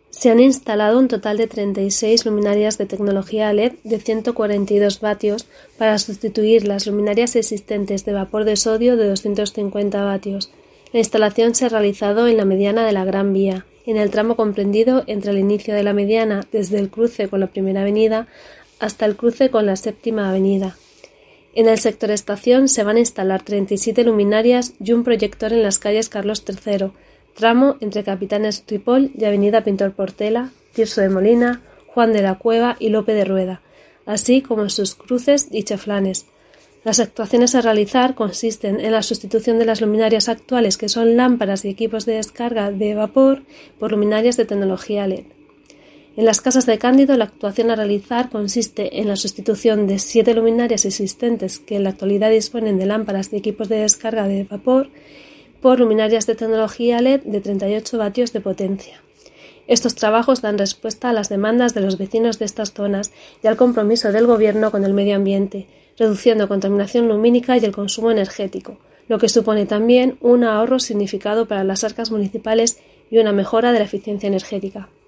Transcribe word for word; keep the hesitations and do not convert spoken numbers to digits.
Se han instalado un total de treinta y seis luminarias de tecnología L E D de ciento cuarenta y dos vatios para sustituir las luminarias existentes de vapor de sodio de doscientos cincuenta vatios. La instalación se ha realizado en la mediana de la Gran Vía, en el tramo comprendido entre el inicio de la mediana desde el cruce con la Primera Avenida hasta el cruce con la Séptima Avenida. En el sector estación se van a instalar treinta y siete luminarias y un proyector en las calles Carlos tercero, tramo entre Capitanes Ripoll y Avenida Pintor Portela, Tirso de Molina, Juan de la Cueva y Lope de Rueda, así como en sus cruces y chaflanes. Las actuaciones a realizar consisten en la sustitución de las luminarias actuales, que son lámparas y equipos de descarga de vapor, por luminarias de tecnología L E D. En las casas de Cándido, la actuación a realizar consiste en la sustitución de siete luminarias existentes que en la actualidad disponen de lámparas y equipos de descarga de vapor por luminarias de tecnología L E D de treinta y ocho vatios de potencia. Estos trabajos dan respuesta a las demandas de los vecinos de estas zonas y al compromiso del Gobierno con el medio ambiente, reduciendo contaminación lumínica y el consumo energético, lo que supone también un ahorro significado para las arcas municipales y una mejora de la eficiencia energética.